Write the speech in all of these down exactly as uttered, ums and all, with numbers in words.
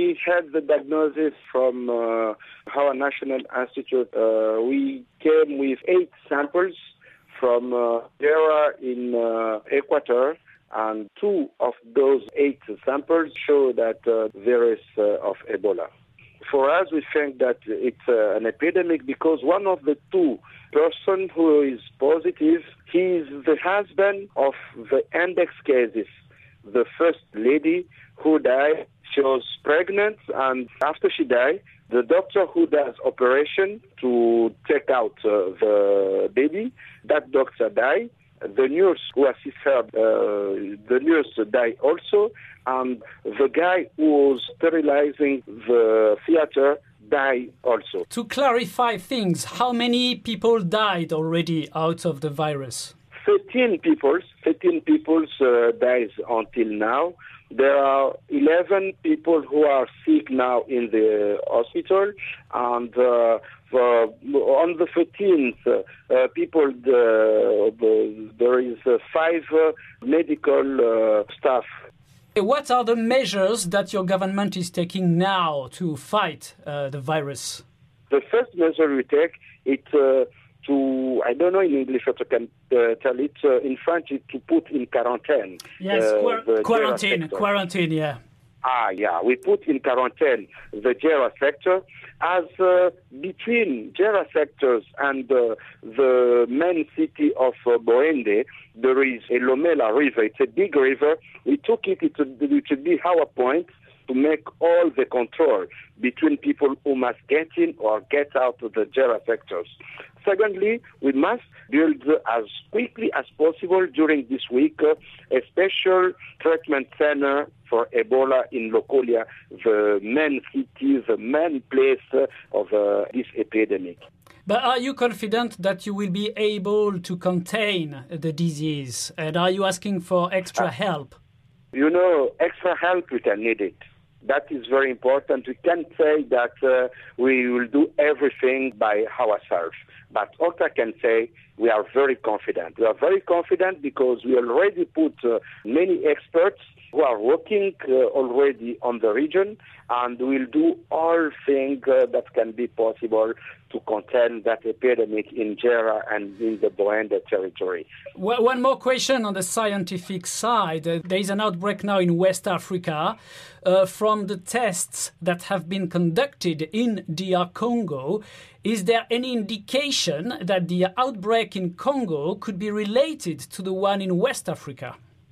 we had the diagnosis from uh, our national institute. Uh, we came with eight samples from uh, Jera in uh, Ecuador, and two of those eight samples show that uh, virus uh, of Ebola. For us, we think that it's uh, an epidemic because one of the two person who is positive, he is the husband of the index cases. The first lady who died, she was pregnant, and after she died, the doctor who does operation to take out uh, the baby, that doctor died. The nurse who assists her, uh, the nurse died also, and the guy who was sterilizing the theater died also. To clarify things, how many people died already out of the virus? thirteen people, thirteen people uh, died until now. There are eleven people who are sick now in the hospital, and uh, for, on the thirteenth, uh, uh, people, uh, the, there is uh, five uh, medical uh, staff. What are the measures that your government is taking now to fight uh, the virus? The first measure we take is uh, to, I don't know in English what I can uh, tell it, uh, in French, is to put in quarantine. Yes, uh, qu- quarantine, quarantine, yeah. Ah, yeah, we put in quarantine the Jera sector as uh, between Jera sectors and uh, the main city of uh, Boende, there is a Lomela River. It's a big river. We took it, it should be our point to make all the control between people who must get in or get out of the Jera sectors. Secondly, we must build as quickly as possible during this week uh, a special treatment center for Ebola in Lokolia, the main city, the main place uh, of uh, this epidemic. But are you confident that you will be able to contain the disease? And are you asking for extra help? You know, extra help, we can need it. That is very important. We can't say that uh, we will do everything by ourselves. But what I can say, we are very confident. We are very confident because we already put uh, many experts who are working uh, already on the region, and we'll do all things uh, that can be possible to contain that epidemic in Jera and in the Boende territory. Well, one more question on the scientific side. Uh, there is an outbreak now in West Africa. Uh, from the tests that have been conducted in D R Congo, is there any indication that the outbreak in Congo could be related to the one in West Africa?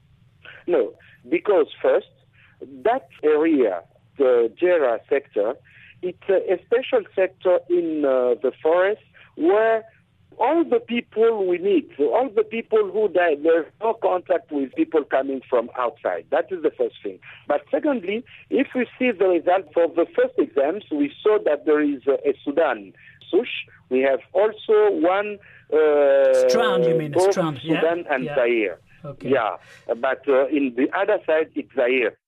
No, because first, that area, the Jera sector, it's a special sector in uh, the forest where all the people we meet, all the people who died, there's no contact with people coming from outside. That is the first thing. But secondly, if we see the result for the first exams, we saw that there is a, a Sudan, Sush. We have also one... Uh, strand, you mean, a strand, Sudan yeah. and yeah. Zaire. Okay. Yeah, but uh, in the other side, it's Zaire.